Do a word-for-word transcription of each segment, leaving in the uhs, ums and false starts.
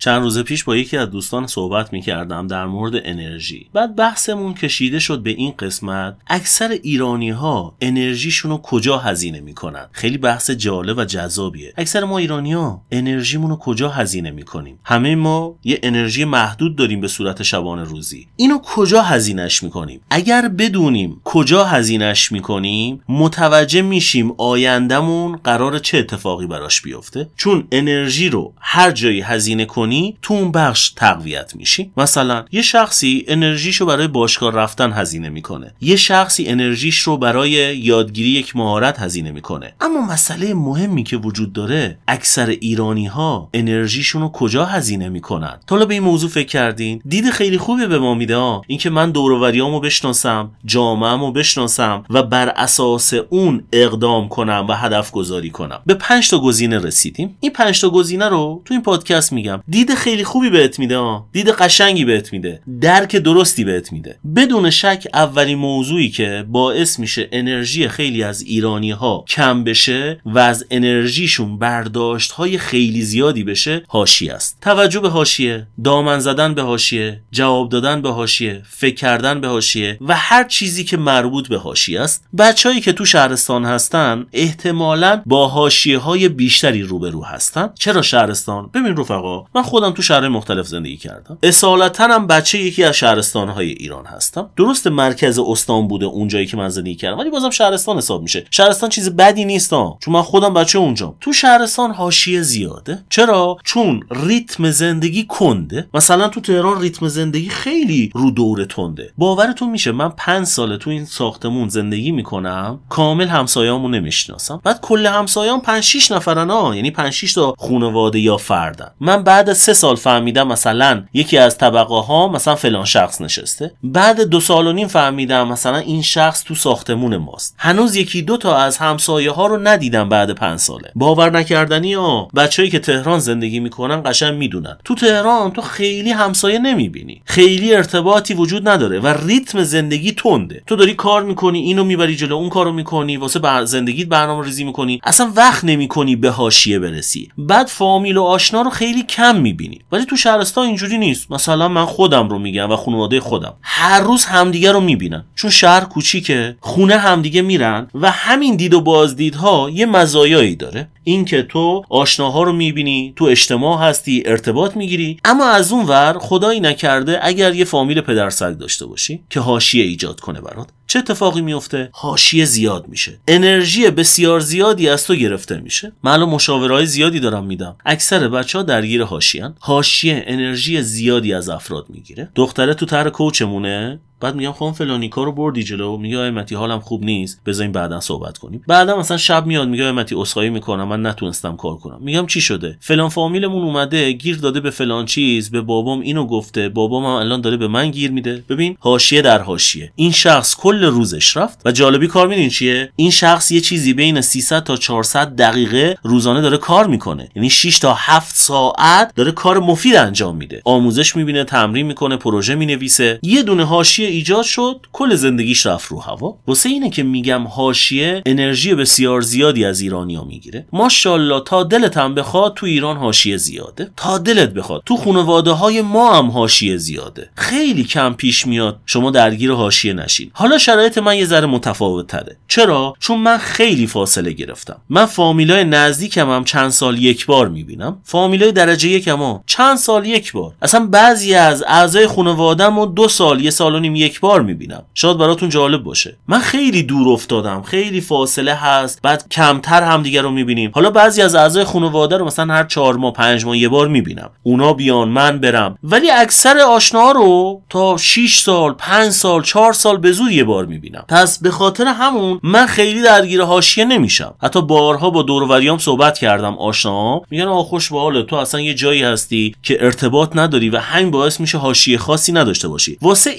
چند روز پیش با یکی از دوستان صحبت میکردم در مورد انرژی. بعد بحثمون کشیده شد به این قسمت اکثر ایرانی ها انرژیشونو کجا هزینه میکنن. خیلی بحث جالب و جذابیه. اکثر ما ایرانی ها انرژیمونو کجا هزینه میکنیم؟ همه ما یه انرژی محدود داریم به صورت شبانه روزی. اینو کجا هزینهش میکنیم؟ اگر بدونیم کجا هزینهش میکنیم متوجه میشیم آیندمون قرار چه اتفاقی براش بیفته. چون انرژی رو هر جایی هزینه کنی تو اون بخش تقویت میشی. مثلا یه شخصی انرژیشو برای باشگاه رفتن هزینه میکنه، یه شخصی انرژیش رو برای یادگیری یک مهارت هزینه میکنه. اما مسئله مهمی که وجود داره اکثر ایرانی ها انرژیشونو کجا هزینه میکنن؟ تا حالا به این موضوع فکر کردین؟ دید خیلی خوبی به ما میده ها، اینکه من دور و بریامو بشناسم، جامعه‌مو بشناسم و بر اساس اون اقدام کنم و هدف گذاری کنم. به پنج تا گزینه رسیدیم. این پنج تا گزینه رو تو این پادکست میگم. دید خیلی خوبی بهت میده ها، دید قشنگی بهت میده، درک درستی بهت میده. بدون شک اولین موضوعی که باعث میشه انرژی خیلی از ایرانی ها کم بشه و از انرژیشون برداشت های خیلی زیادی بشه حاشیه است. توجه به حاشیه، دامن زدن به حاشیه، جواب دادن به حاشیه، فکر کردن به حاشیه و هر چیزی که مربوط به حاشیه است. بچه‌ای که تو شهرستان هستن احتمالاً با حاشیه‌های بیشتری روبرو هستن. چرا شهرستان؟ ببین رفقا، من خودم تو شهرهای مختلف زندگی کردم. اصالتاً هم بچه یکی از شهرستان‌های ایران هستم. درست مرکز استان بوده اونجایی که من زندگی کردم، ولی بازم شهرستان حساب میشه. شهرستان چیز بدی نیست ها، چون من خودم بچه اونجام. تو شهرستان حاشیه زیاده. چرا؟ چون ریتم زندگی کنده. مثلا تو تهران ریتم زندگی خیلی رو دور تنده. باورتون میشه من پنج ساله تو این ساختمون زندگی میکنم، کامل همسایه‌امو نمیشناسم. بعد کل همسایه‌ام پنج شش نفرن ها، یعنی پنج شش تا خانواده یا فردن. من بعد از سه سال فهمیدم مثلا یکی از طبقه ها مثلا فلان شخص نشسته. بعد دو سال و نیم فهمیدم مثلا این شخص تو ساختمون ماست. هنوز یکی دو تا از همسایه ها رو ندیدم بعد پنج ساله. باور نکردنی ها. بچه‌ای که تهران زندگی میکنن قشنگ میدونن. تو تهران تو خیلی همسایه نمیبینی. خیلی ارتباطی وجود نداره و ریتم زندگی تنده. تو داری کار میکنی، اینو میبری جلو، اون کارو میکنی، واسه بر زندگیت برنامه‌ریزی میکنی، اصلا وقت نمیکنی به حاشیه برسی. بعد فامیل و آشنا رو خیلی کم میبینی. ولی تو شهرستان اینجوری نیست. مثلا من خودم رو میگم و خانواده خودم هر روز همدیگه رو میبینن، چون شهر کوچیکه، خونه همدیگه میرن و همین دید و بازدیدها یه مزایایی داره. این که تو آشناها رو میبینی، تو اجتماع هستی، ارتباط میگیری. اما از اون ور خدایی نکرده اگر یه فامیل پدرسگ داشته باشی که حاشیه ایجاد کنه برات، چه اتفاقی میفته؟ حاشیه زیاد میشه، انرژی بسیار زیادی از تو گرفته میشه. من الان مشاوره‌های زیادی دارم میدم، اکثر بچه‌ها درگیر حاشیه‌ان. حاشیه انرژی زیادی از افراد میگیره. دختره تو طرح کوچمونه، بعد میگم خب فلانی کارو بردی جلو، میگه آیمتی حالم خوب نیست، بذاریم بعداً صحبت کنیم. بعدا مثلا شب میاد میگه آیمتی عذرخواهی میکنم من نتونستم کار کنم. میگم چی شده؟ فلان فامیلمون اومده گیر داده به فلان چیز، به بابام اینو گفته، بابام هم الان داره به من گیر میده. ببین حاشیه در حاشیه. این شخص کل روزش رفت و جالبی کار میدین چیه؟ این شخص یه چیزی بین سیصد تا چهارصد دقیقه روزانه داره کار میکنه، یعنی شش تا هفت ساعت داره کار مفید انجام میده. آموزش میبینه، تمرین میکنه، پروژه مینویسه. یه دونه حاشیه ایجاد شد، کل زندگیش رفت رو هوا. واسه اینه که میگم حاشیه انرژی بسیار زیادی از ایرانیا میگیره. ماشاءالله تا دلت هم بخواد تو ایران حاشیه زیاده، تا دلت بخواد تو خانواده های ما هم حاشیه زیاده. خیلی کم پیش میاد شما درگیر حاشیه نشین. حالا شرایط من یه ذره متفاوت تره. چرا؟ چون من خیلی فاصله گرفتم. من فامیلای نزدیکم هم چند سال یک بار میبینم، فامیلای درجه یکم هم چند سال یک بار. اصلا بعضی از اعضای خانواده‌مو رو دو سال یه سال و نیم یک بار میبینم. شاید براتون جالب باشه. من خیلی دور افتادم، خیلی فاصله هست، بعد کمتر هم دیگه رو میبینیم. حالا بعضی از اعضای خانواده رو مثلا هر چهار ماه پنج ماه یه بار میبینم، اونا بیان من برم. ولی اکثر آشناها رو تا شش سال پنج سال چهار سال به زور یه بار میبینم. پس به خاطر همون من خیلی درگیر حاشیه نمیشم. حتی بارها با دور و بریام صحبت کردم، آشناها میگن آ خوش به حالت، تو اصلا یه جایی هستی که ارتباط نداری و همین باعث میشه حاشیه خاصی نداشته باشی. واسه اینه که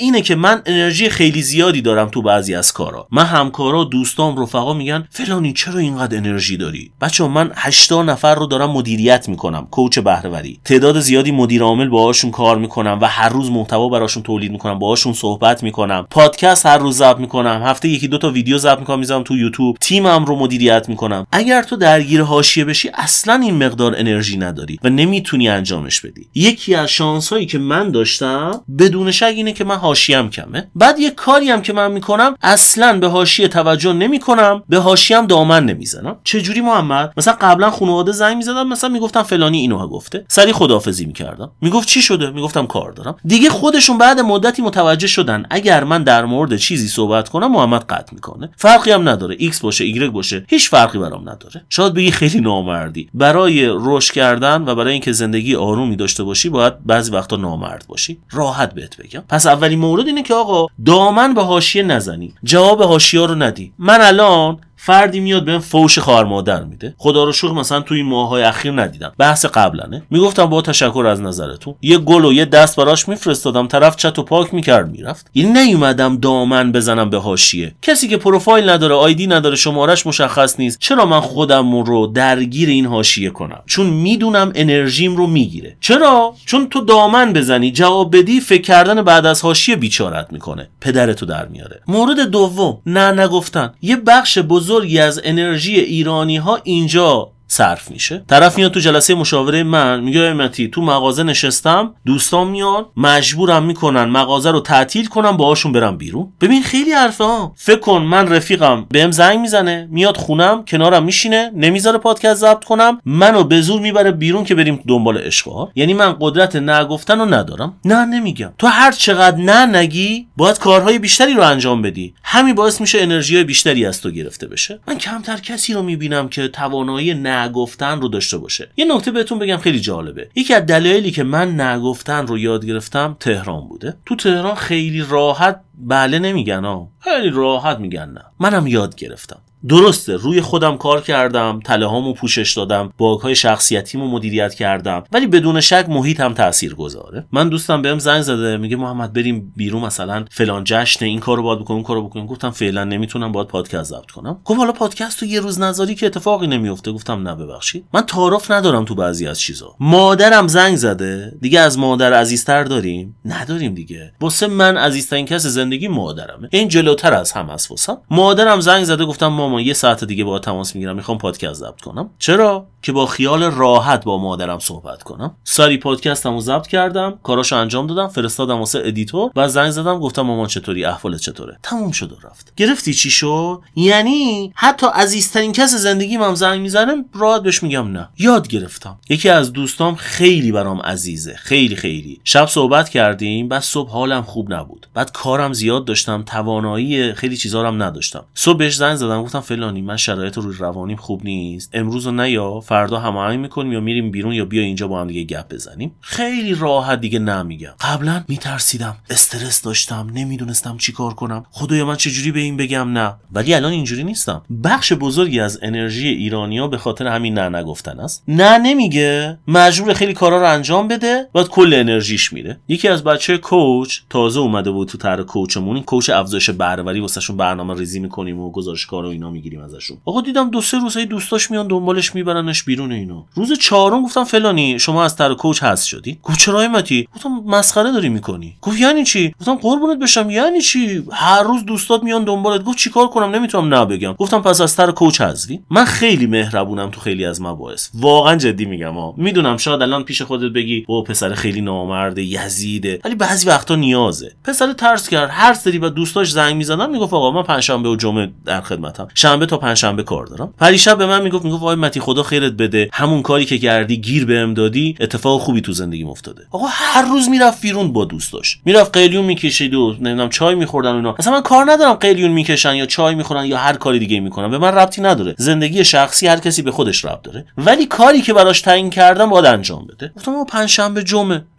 من انرژی خیلی زیادی دارم تو بعضی از کارا. من همکارا، دوستام، رفقا میگن فلانی چرا اینقدر انرژی داری؟ بچه‌ها من هشتاد نفر رو دارم مدیریت میکنم، کوچ بهره‌وری. تعداد زیادی مدیر عامل باهاشون کار میکنم و هر روز محتوا براشون تولید میکنم، باهاشون صحبت میکنم. پادکست هر روز ضبط میکنم، هفته یکی دو تا ویدیو ضبط میکنم میذارم تو یوتیوب. تیمم رو مدیریت میکنم. اگر تو درگیر حاشیه بشی اصلا این مقدار انرژی نداری و نمیتونی انجامش بدی. یکی از شانسایی که من داشتم بدون شک اینه که من حاشیه‌ام کمه. بعد یه کاری هم که من میکنم اصلا به حاشیه توجه نمیکنم، به حاشیه‌ام دامن نمیزنم. چه جوری محمد؟ مثلا قبلا خانواده زنگ میزدن، مثلا میگفتم فلانی اینو گفته، سری خداحافظی میکردم. میگفت چی شده؟ میگفتم کار دارم. دیگه خودشون بعد مدتی متوجه شدن اگر من در مورد چیزی صحبت کنم محمد قطع میکنه. فرقی هم نداره، ایکس باشه ایگرگ باشه، هیچ فرقی برام نداره. شاید بگی خیلی نامردی. برای رشد کردن و برای اینکه زندگی آرومی داشته باشی باید بعضی وقتا نامرد باشی. راحت بهت بگم. پس اولین مورد اینه که آقا دامن به حاشیه نزنی، جواب حاشیه‌ها رو ندی. من الان فردی میاد بهم فوش خواهر مادر میده، خدا رو شکر مثلا توی این ماه‌های اخیر ندیدم، بحث قبلنه، میگفتم با تشکر از نظرتون، یه گل و یه دست براش میفرستادم، طرف چت و پاک میکرد میرفت. یعنی نیومدم دامن بزنم به حاشیه. کسی که پروفایل نداره، آیدی نداره، شمارش مشخص نیست، چرا من خودم رو درگیر این حاشیه کنم؟ چون میدونم انرژیم رو میگیره. چرا؟ چون تو دامن بزنی جواب بدی، فکر کردن بعد از حاشیه بیچارت میکنه، پدرتو در میاره. مورد دوم، نه نگفتن. یه بخش بزرگی از انرژی ایرانی ها اینجا صرف میشه. طرف میاد تو جلسه مشاوره من میگه امتی تو مغازه نشستم، دوستان میان مجبورم میکنن مغازه رو تعطیل کنم باهاشون برم بیرون. ببین خیلی حرفه ها. فکر کن من رفیقم بهم زنگ میزنه، میاد خونم کنارم میشینه، نمیذاره پادکست ضبط کنم، منو به زور میبره بیرون که بریم دنبال اشغال. یعنی من قدرت نه گفتن رو ندارم. نه نمیگم. تو هر چقدر نه نگی باید کارهای بیشتری رو انجام بدی. همین باعث میشه انرژی بیشتری از تو گرفته بشه. من کمتر کسی رو میبینم که توانایی نه گفتن رو داشته باشه. یه نکته بهتون بگم خیلی جالبه. یکی از دلایلی که من نگفتن رو یاد گرفتم تهران بوده. تو تهران خیلی راحت بله نمیگن ها، خیلی راحت میگن نه. منم یاد گرفتم. درسته روی خودم کار کردم، تله هامو پوشش دادم، باگ‌های شخصیتیمو مدیریت کردم، ولی بدون شک محیط هم تأثیر گذاره. من دوستم بهم زنگ زده میگه محمد بریم بیرون مثلا فلان جشن، این کارو باید بکنیم، اون کارو بکنیم. گفتم فعلا نمیتونم، باید پادکست ضبط کنم. گفت حالا پادکست تو یه روز نذاری که اتفاقی نمیفته. گفتم نه ببخشید، من تعارف ندارم تو بعضی از چیزا. مادرم زنگ زده، دیگه از مادر عزیزتر داریم؟ نداریم دیگه. واسه من عزیزترین کس زندگی مادرمه. این جلوتر از همه است واسم. مادرم زنگ زده، گفتم مامان یه ساعت دیگه با تماس میگیرم، میخوام پادکست ضبط کنم. چرا؟ که با خیال راحت با مادرم صحبت کنم. سری پادکستمو ضبط کردم، کاراشو انجام دادم، فرستادم واسه ادیتور، بعد زنگ زدم گفتم مامان چطوری، احوالت چطوره؟ تموم شد و رفت. گرفتی چی شد؟ یعنی حتی عزیزترین کس زندگیم هم زنگ میزنه راحت بهش میگم نه. یاد گرفتم. یکی از دوستام خیلی برام عزیزه، خیلی خیلی. شب صحبت کردیم، بعد صبح حالم خوب نبود، بعد کارم زیاد داشتم، توانایی خیلی چیزا رو هم نداشتم. صبح بهش زنگ زدم گفتم فلانی من شرایط روی روانیم خوب نیست، امروز نه یا فردا هماهنگ میکنیم یا میریم بیرون یا بیا اینجا با هم دیگه گپ بزنیم. خیلی راحت دیگه نمیگم. قبلا میترسیدم، استرس داشتم، نمیدونستم چیکار کنم، خدایا من چجوری به این بگم نه. ولی الان اینجوری نیستم. بخش بزرگی از انرژی ایرانیا به خاطر همین نه نگفتن است. نه نمیگه، مجبور خیلی کارا رو انجام بده، بعد کل انرژیش میره. یکی از بچه کوچ تازه اومده بود تو طرح کوچمون، این کوچ افزایش بهره‌وری واسهشون برنامه ریزی میکنیم و گزارش کار و اینا میگیریم ازشون. آقا دیدم دو سه روزای دوستاش میان دنبالش میبرنش بیرون اینا. روز چهارم گفتم فلانی شما از طرح کوچ هست شدی؟ گفت چرا ایمتی؟ گفتم مسخره داری میکنی. گفت یعنی چی؟ گفتم قربونت بشم یعنی چی؟ هر روز دوستات میان دنبالت. گفت چیکار کنم نمیتونم نه بگم. گفتم پس از طرح کوچ حذفی. من خیلی مهربونم تو خیلی از مباحث، واقعا جدی میگم ها. میدونم شاید الان پیش خودت بگی او پسر خیلی نامرده یزیده، ولی بعضی وقتا نیازه. پسر ترس کرد، هر سری با دوستاش زنگ میزدن میگفت آقا من پنجشنبه و جمعه در خدمتم، شنبه تا پنجشنبه کار دارم. پریشب به من میگفت میگفت وای متی خدا خیرت بده، همون کاری که کردی گیر بهم دادی، اتفاق خوبی تو زندگیم افتاده. آقا هر روز میرفت بیرون با دوستاش، میرفت قلیون میکشید و نمیدونم چای میخوردن اینا. اصلا من کار ندارم قلیون میکشن یا چای میخورن یا هر کاری دیگه میکنن، به من ربطی نداره. زندگی شخصی هر کسی به خودش ربط داره، ولی کاری که براش تعیین کردم باید انجام بده. گفتم ما پنجشنبه جمعه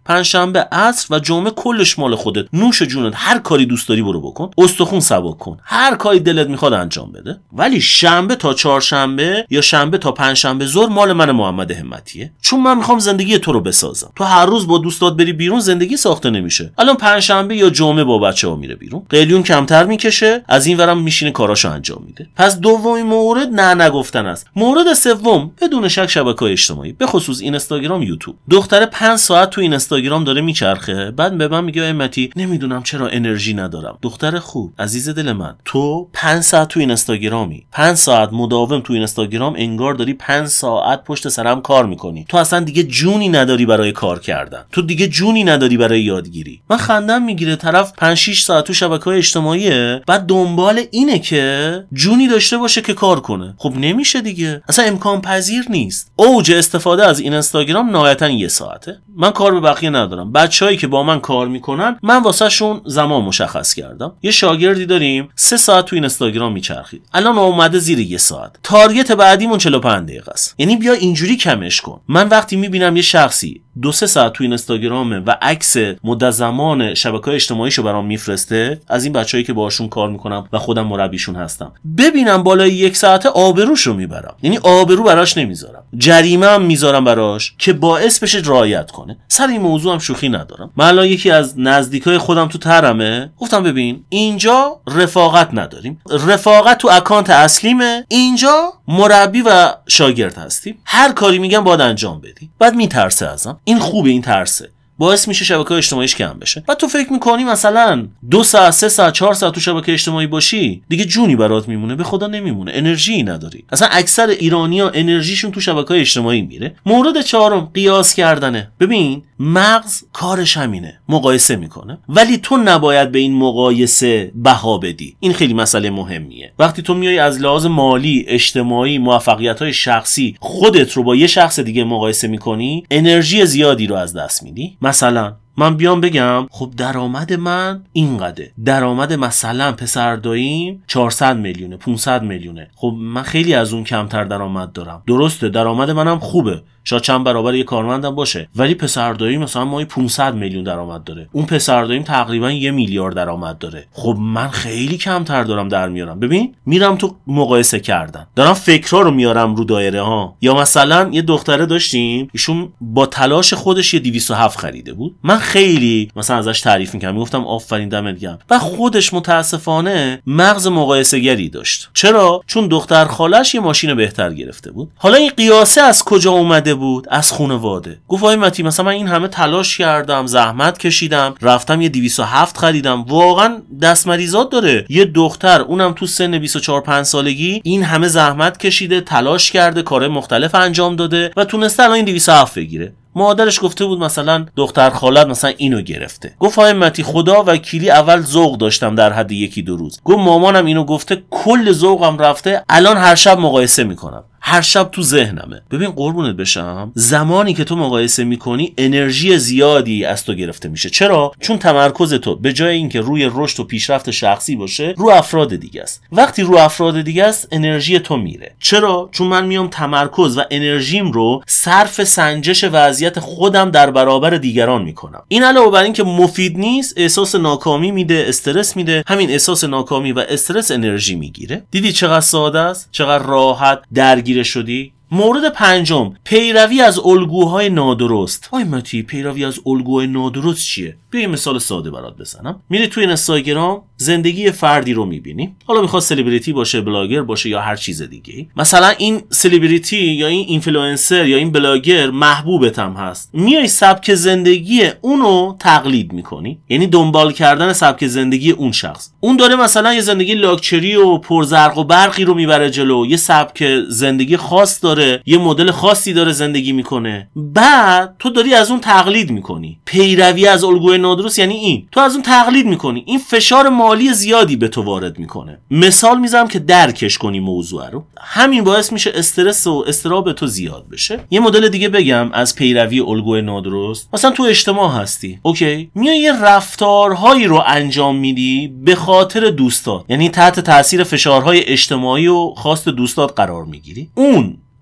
پنجشنبه عصر و جمعه کلش مال خودت، نوش جونت، هر کاری دوست داری برو بکن، استخون سبک کن، هر کاری دلت میخواد انجام بده. ولی شنبه تا چهارشنبه یا شنبه تا پنجشنبه ظهر مال من محمد همتیه، چون من میخوام زندگی تو رو بسازم. تو هر روز با دوستات بری بیرون، زندگی ساخته نمیشه. الان پنجشنبه یا جمعه با بچه‌ها میره بیرون، قلیون کمتر میکشه، از این ورم میشینه کاراشو انجام میده. پس دومین مورد نه نگفتن است. مورد سوم بدون شک شبکه‌های اجتماعی، به خصوص اینستاگرام، یوتیوب. دختره پنج ساعت تو اینستاگرام داره میچرخه، بعد به من میگه امتی نمیدونم چرا انرژی ندارم. دختر خوب، عزیز دل من، تو پنج ساعت تو اینستاگرامی، پنج ساعت مداوم تو اینستاگرام، انگار داری پنج ساعت پشت سرم کار میکنی. تو اصلا دیگه جونی نداری برای کار کردن، تو دیگه جونی نداری برای یادگیری. من خندم میگیره، طرف پنج شش ساعت تو شبکه‌های اجتماعیه، بعد دنبال اینه که جونی داشته باشه که کار کنه. خب نمیشه دیگه، اصلا امکان پذیر نیست. اوج استفاده از این اینستاگرام نهایتا یه ساعته. من کار به بقیه ندارم، بچه‌هایی که با من کار میکنن من واسه شون زمان مشخص کردم. یه شاگردی داریم سه ساعت تو اینستاگرام میچرخید، الان اومده زیر یه ساعت. تارگت بعدیمون چهل و پنج دقیقه است. یعنی بیا اینجوری کمش کن. من وقتی میبینم یه شخصی دو سه ساعت تو اینستاگرامه و عکس مدت زمان شبکه‌های اجتماعیشو برام میفرسته، از این بچه‌ای که باهاشون کار میکنم و خودم مربیشون هستم، ببینم بالای یک ساعته، آبروشو میبرم. یعنی آبرو براش نمیذارم، جریمه هم میذارم براش که باعث بشه رعایت کنه. سر این موضوع هم شوخی ندارم. من الان یکی از نزدیکای خودم تو ترمه، گفتم ببین اینجا رفاقت نداریم، رفاقت تو اکانت اصلیمه، اینجا مربی و شاگرد هستیم، هر کاری میگم باید انجام بدی. بعد میترسه ازم. این خوبه، این ترسه باعث میشه شبکه‌های اجتماعیش کم بشه. بعد تو فکر میکنی مثلا دو ساعت سه ساعت چهار ساعت تو شبکه اجتماعی باشی دیگه جونی برات میمونه؟ به خدا نمیمونه، انرژی نداری. اصلا اکثر ایرانی‌ها انرژیشون تو شبکه‌های اجتماعی میره. مورد چهارم قیاس کردنه. ببین مغز کارش همینه، مقایسه میکنه، ولی تو نباید به این مقایسه بها بدی. این خیلی مسئله مهمیه. وقتی تو میای از لحاظ مالی، اجتماعی، موفقیت‌های شخصی خودت رو با یه شخص دیگه مقایسه میکنی، انرژی زیادی رو از دست میدی. مثلا من بیام بگم خب درآمد من اینقدره، درآمد مثلا پسر داییم چهارصد میلیونه، پانصد میلیونه، خب من خیلی از اون کمتر درآمد دارم. درسته درآمد منم خوبه، شاید چند برابر یه کارمندم باشه، ولی پسر داییم مثلا ماهی پانصد میلیون درآمد داره، اون پسر داییم تقریبا یه میلیارد درآمد داره. خب من خیلی کمتر دارم در میارم. ببین میرم تو مقایسه کردن، دارم فکرها رو میارم رو دایره ها. یا مثلا یه دختره داشتیم، ایشون با تلاش خودش یه دویست و هفت خریده بود، من خیلی مثلا ازش تعریف میکردم، میگفتم آفرین دمت گرم، و خودش متاسفانه مغز مقایسه گری داشت. چرا؟ چون دختر خالش یه ماشین بهتر گرفته بود. حالا این قیاسه از کجا اومده بود؟ از خانواده. گفت آقای متی مثلا من این همه تلاش کردم، زحمت کشیدم، رفتم یه دویست و هفت خریدم. واقعا دست مریضات داره یه دختر، اونم تو سن بیست و چهار پنج سالگی، این همه زحمت کشیده، تلاش کرده، کارهای مختلف انجام داده و تونسته الان این دویست و هفت بگیره. مادرش گفته بود مثلا دختر خالت مثلا اینو گرفته. گفت آقای متی خدا وکیلی اول ذوق داشتم در حد یکی دو روز. گفت مامانم اینو گفته، کل ذوقم رفته، الان هر شب مقایسه میکنم، هر شب تو ذهنمه. ببین قربونت بشم، زمانی که تو مقایسه میکنی انرژی زیادی از تو گرفته میشه. چرا؟ چون تمرکز تو به جای اینکه روی رشد و پیشرفت شخصی باشه، رو افراد دیگه است. وقتی رو افراد دیگه است، انرژی تو میره. چرا؟ چون من میام تمرکز و انرژیم رو صرف سنجش وضعیت خودم در برابر دیگران میکنم. این علاوه بر این که مفید نیست، احساس ناکامی میده، استرس میده. همین احساس ناکامی و استرس انرژی میگیره. دیدی چقدر ساده است، چقدر راحت درگیر شدی؟ مورد پنجم، پیروی از الگوهای نادرست. آی متی پیروی از الگوهای نادرست چیه؟ بیا یه مثال ساده برات بزنم. میری توی اینستاگرام زندگی فردی رو میبینی، حالا میخواد سلبریتی باشه، بلاگر باشه یا هر چیز دیگه. مثلا این سلبریتی یا این اینفلوئنسر یا این بلاگر محبوبت هم هست، میای سبک زندگی اونو تقلید میکنی، یعنی دنبال کردن سبک زندگی اون شخص. اون داره مثلا یه زندگی لاکچری و پرزرق و برقی رو میبره جلو، یه سبک زندگی خاص داره، یه مدل خاصی داره زندگی میکنه، بعد تو داری از اون تقلید میکنی. پیروی از الگوی نادرست یعنی این، تو از اون تقلید میکنی، این فشار مالی زیادی به تو وارد میکنه. مثال میذارم که درکش کنی موضوع رو. همین باعث میشه استرس و اضطراب تو زیاد بشه. یه مدل دیگه بگم از پیروی الگوی نادرست، مثلا تو اجتماع هستی، اوکی، میای یه رفتارهایی رو انجام میدی به خاطر دوستات، یعنی تحت تاثیر فشارهای اجتماعی و خواست دوستات قرار میگیری. اون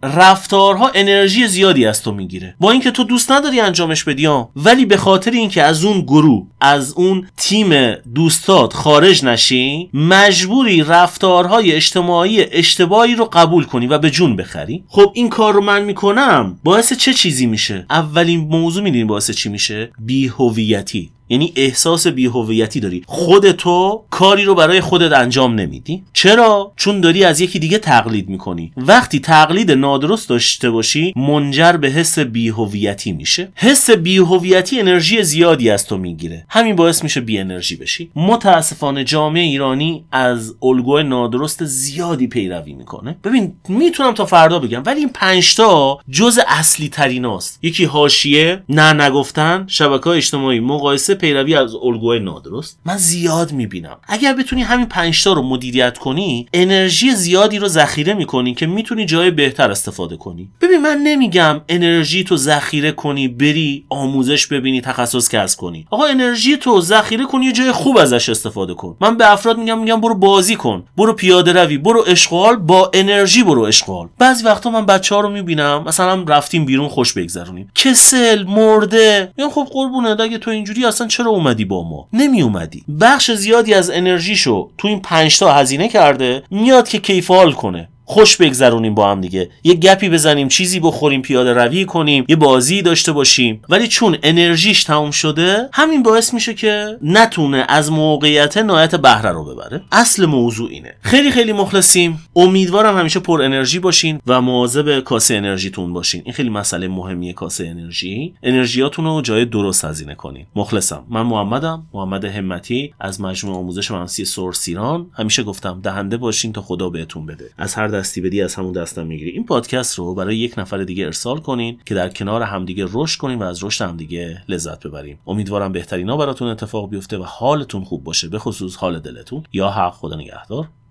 رفتارها انرژی زیادی از تو میگیره، با اینکه تو دوست نداری انجامش بدی، ولی به خاطر اینکه از اون گروه، از اون تیم دوستات خارج نشی، مجبوری رفتارهای اجتماعی اشتباهی رو قبول کنی و به جون بخری. خب این کار رو من میکنم، باعث چه چیزی میشه؟ اولین موضوع میدونی باعث چی میشه؟ بی‌هویتی. یعنی احساس بی‌هویتی داری، خودتو کاری رو برای خودت انجام نمیدی. چرا؟ چون داری از یکی دیگه تقلید میکنی. وقتی تقلید نادرست داشته باشی منجر به حس بی‌هویتی میشه. حس بی‌هویتی انرژی زیادی از تو میگیره، همین باعث میشه بی انرژی بشی. متاسفانه جامعه ایرانی از الگوی نادرست زیادی پیروی میکنه. ببین میتونم تا فردا بگم، ولی این پنج تا جز اصلی تریناست. یکی حاشیه، نه نگفتن، شبکه‌های اجتماعی، مقایسه، پیروی از الگوهای نادرست. من زیاد میبینم. اگر بتونی همین پنج تا رو مدیریت کنی، انرژی زیادی رو ذخیره میکنی که میتونی جای بهتر استفاده کنی. ببین من نمیگم انرژی تو ذخیره کنی بری آموزش ببینی، تخصص کسب کنی. آقا انرژی تو ذخیره کنی، یه جای خوب ازش استفاده کن. من به افراد میگم میگم برو بازی کن، برو پیاده روی، برو اشغال، با انرژی برو اشغال. بعضی وقتا من بچه‌ها رو میبینم مثلا رفتیم بیرون خوش بگذرونیم، کسل، مرده. میگم خب قربونه، اگه تو اینجوری اصلا چرا اومدی با ما؟ نمی اومدی. بخش زیادی از انرژیشو تو این پنج تا هزینه کرده، میاد که کیف حال کنه، خوش بگذرونیم با هم دیگه، یه گپی بزنیم، چیزی بخوریم، پیاده روی کنیم، یه بازی داشته باشیم. ولی چون انرژیش تموم شده، همین باعث میشه که نتونه از موقعیت نهایت بهره رو ببره. اصل موضوع اینه. خیلی خیلی مخلصیم. امیدوارم همیشه پر انرژی باشین و مواظب کاسه انرژیتون باشین. این خیلی مسئله مهمیه، کاسه انرژی. انرژیاتون رو جای درست هزینه کنین. مخلصم. من محمدم، محمد همتی از مجموعه آموزش مهندسی سورس ایران. همیشه گفتم دهنده باشین تا خدا بهتون بده. از هر دستی بدی از همون دستم میگیری. این پادکست رو برای یک نفر دیگه ارسال کنین که در کنار همدیگه رشد کنیم و از رشد همدیگه لذت ببریم. امیدوارم بهترینا براتون اتفاق بیفته و حالتون خوب باشه، به خصوص حال دلتون. یا حق، خدا نگهدار.